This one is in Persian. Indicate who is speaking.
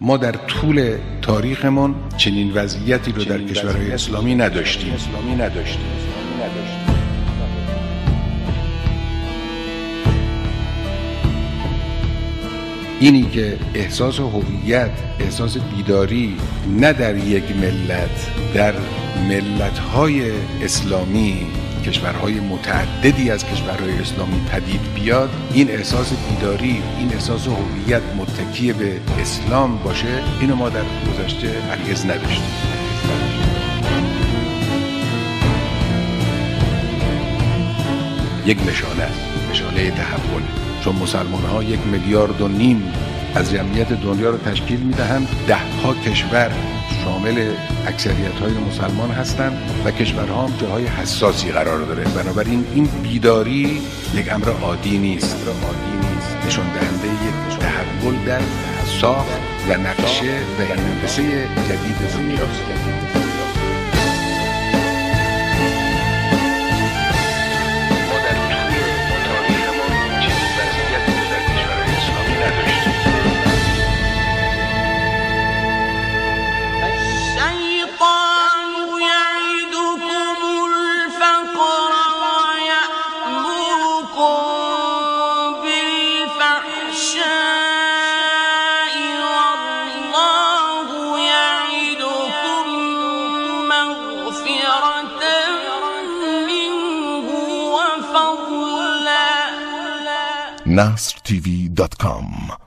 Speaker 1: ما در طول تاریخمون چنین وضعیتی رو در کشورهای اسلامی نداشتیم. اینی که احساس هویت، احساس بیداری نه در یک ملت، در ملت‌های اسلامی، کشورهای متعددی از کشورهای اسلامی پدید بیاد، این احساس بیداری، این احساس هویت متکی به اسلام باشه، اینو ما در گذشته هرگز نداشتیم. یک نشانه تحول، چون مسلمان ها 1.5 میلیارد از جمعیت دنیا رو تشکیل میدهند. 10 کشور شامل اکثریت های مسلمان هستند و کشورها هم جاهای حساسی قرار داره. بنابراین این بیداری یک امر عادی نیست، نشان دهنده یک تحول در ساخت و نقشه و هندسه جدید دنیاست.
Speaker 2: nasrtv.com